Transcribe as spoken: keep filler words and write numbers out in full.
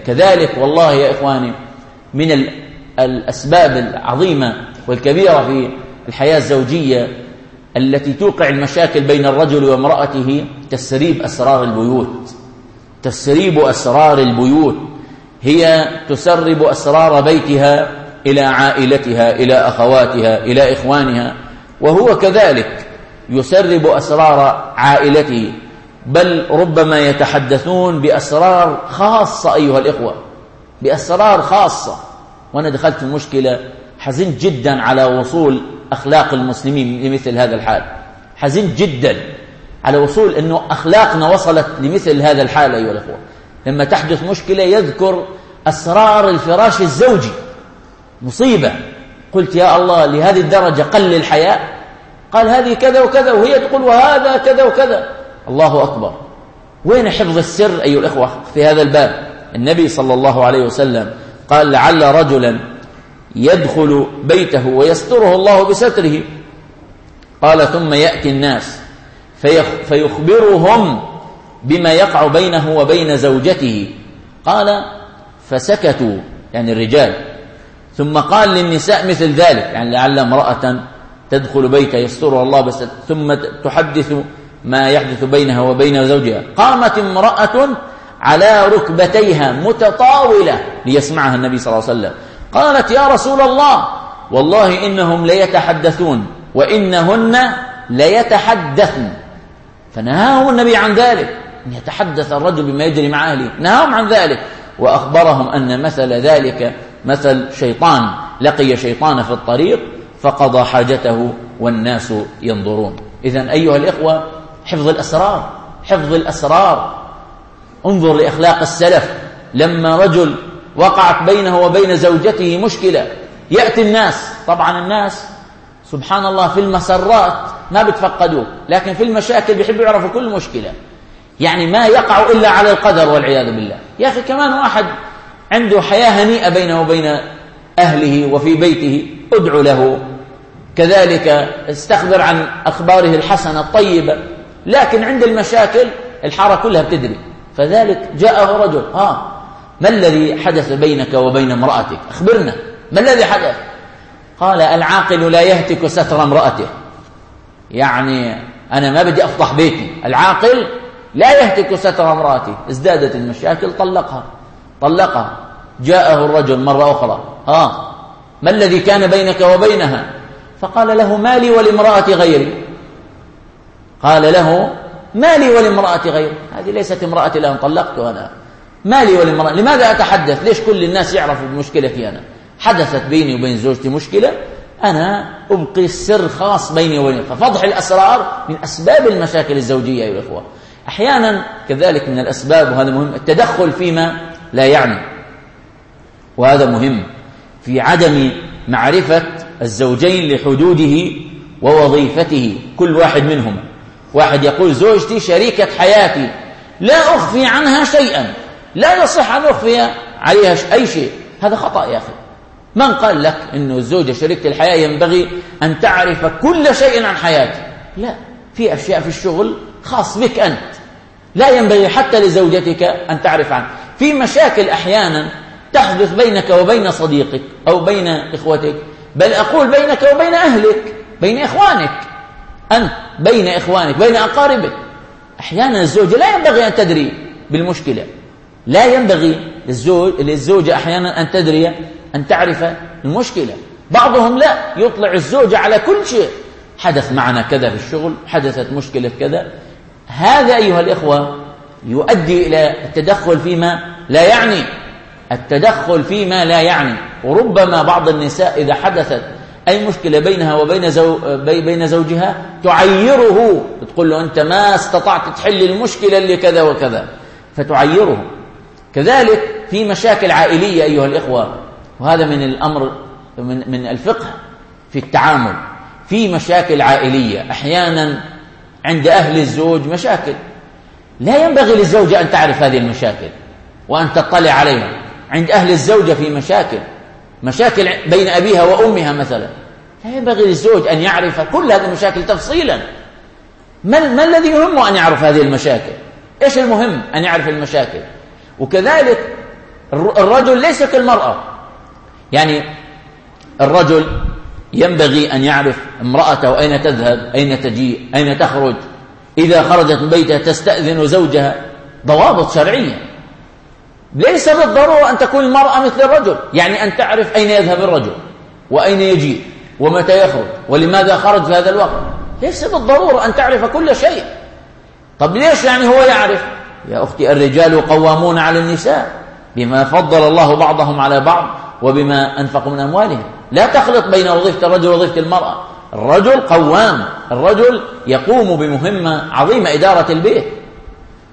كذلك والله يا إخواني من الأسباب العظيمة والكبيرة في الحياة الزوجية التي توقع المشاكل بين الرجل وامرأته تسريب أسرار البيوت. تسريب أسرار البيوت، هي تسرب أسرار بيتها إلى عائلتها، إلى أخواتها، إلى إخوانها، وهو كذلك يسرب أسرار عائلته، بل ربما يتحدثون بأسرار خاصة أيها الإخوة، بأسرار خاصة. وأنا دخلت في مشكلة، حزنت جدا على وصول أخلاق المسلمين لمثل هذا الحال، حزنت جدا على وصول أنه أخلاقنا وصلت لمثل هذا الحال أيها الإخوة. لما تحدث مشكلة يذكر أسرار الفراش الزوجي، مصيبة. قلت يا الله لهذه الدرجة قل الحياء؟ قال هذه كذا وكذا، وهي تقول وهذا كذا وكذا. الله أكبر. وين حفظ السر أيها الإخوة في هذا الباب؟ النبي صلى الله عليه وسلم قال لعل رجلا يدخل بيته ويستره الله بستره، قال ثم يأتي الناس فيخبرهم بما يقع بينه وبين زوجته، قال فسكتوا يعني الرجال، ثم قال للنساء مثل ذلك، يعني لعل امرأة تدخل بيته يسترها الله بس ثم تحدث ما يحدث بينها وبين زوجها. قامت امرأة على ركبتيها متطاولة ليسمعها النبي صلى الله عليه وسلم، قالت يا رسول الله والله إنهم ليتحدثون وإنهن ليتحدثن. فنهاهم النبي عن ذلك، أن يتحدث الرجل بما يجري مع أهله، نهاهم عن ذلك، وأخبرهم أن مثل ذلك مثل شيطان لقي شيطان في الطريق فقضى حاجته والناس ينظرون. إذن أيها الإخوة حفظ الأسرار، حفظ الأسرار. انظر لأخلاق السلف، لما رجل وقعت بينه وبين زوجته مشكلة يأتي الناس، طبعا الناس سبحان الله في المسرات ما بتفقدوه، لكن في المشاكل بيحبوا يعرفوا كل مشكلة، يعني ما يقع إلا على القدر والعياذ بالله. يا أخي كمان واحد عنده حياة هنيئة بينه وبين أهله وفي بيته، ادعو له، كذلك استخبر عن أخباره الحسنة الطيبة، لكن عند المشاكل الحارة كلها بتدري. فذلك جاءه رجل، ها ما الذي حدث بينك وبين امرأتك؟ أخبرنا ما الذي حدث؟ قال العاقل لا يهتك ستر امرأته، يعني أنا ما بدي أفضح بيتي، العاقل لا يهتك ستر امرأته. ازدادت المشاكل، طلقها طلقها. جاءه الرجل مرة أخرى، ها ما الذي كان بينك وبينها؟ فقال له مالي ولامرأتي غيري. قال له مالي ولامرأتي غيري، هذه ليست امرأتي الآن طلقتها أنا، مالي ولامرأتي، لماذا أتحدث؟ ليش كل الناس يعرفوا بمشكلتي أنا؟ حدثت بيني وبين زوجتي مشكلة، أنا أبقي السر خاص بيني وبينها. ففضح الأسرار من أسباب المشاكل الزوجية أيها الأخوة. أحيانا كذلك من الأسباب، وهذا مهم، التدخل فيما لا يعني، وهذا مهم في عدم معرفة الزوجين لحدوده ووظيفته كل واحد منهم. واحد يقول زوجتي شريكة حياتي لا أخفي عنها شيئا، لا يصح أن أخفي عليها أي شيء، هذا خطأ يا أخي. من قال لك أنه الزوجة شريكة الحياة ينبغي أن تعرف كل شيء عن حياتي؟ لا، في أشياء في الشغل خاص بك أنت، لا ينبغي حتى لزوجتك أن تعرف عنه. في مشاكل أحيانا تحدث بينك وبين صديقك أو بين إخوتك، بل أقول بينك وبين أهلك، بين إخوانك، أنت بين إخوانك، بين أقاربك. أحيانا الزوجة لا ينبغي أن تدري بالمشكلة، لا ينبغي للزوج للزوجة أحيانا أن تدري أن تعرف المشكلة. بعضهم لا، يطلع الزوجة على كل شيء، حدث معنا كذا في الشغل، حدثت مشكلة كذا. هذا أيها الإخوة يؤدي إلى التدخل فيما لا يعني، التدخل فيما لا يعني. وربما بعض النساء إذا حدثت أي مشكلة بينها وبين زو... بين زوجها تعيره، تقول له أنت ما استطعت تحل المشكلة اللي كذا وكذا، فتعيره. كذلك في مشاكل عائلية أيها الإخوة، وهذا من الأمر من, من الفقه في التعامل. في مشاكل عائلية أحيانا عند أهل الزوج مشاكل، لا ينبغي للزوجة أن تعرف هذه المشاكل وأن تطلع عليها. عند أهل الزوجة في مشاكل، مشاكل بين أبيها وأمها مثلا، لا ينبغي للزوج أن يعرف كل هذه المشاكل تفصيلا. ما, ما الذي يهمه أن يعرف هذه المشاكل؟ إيش المهم؟ أن يعرف المشاكل. وكذلك الرجل ليس كالمرأة. يعني الرجل ينبغي أن يعرف امرأته أين تذهب، أين تجيء، أين تخرج، إذا خرجت من بيتها تستأذن زوجها، ضوابط شرعية. ليس بالضرورة أن تكون المرأة مثل الرجل، يعني أن تعرف أين يذهب الرجل وأين يجيء ومتى يخرج ولماذا خرج في هذا الوقت. ليس بالضرورة أن تعرف كل شيء. طب ليش يعني هو يعرف؟ يا أختي الرجال قوامون على النساء بما فضل الله بعضهم على بعض وبما أنفقوا من أموالهم. لا تخلط بين وظيفة الرجل ووظيفة المرأة. الرجل قوام، الرجل يقوم بمهمة عظيمة، إدارة البيت.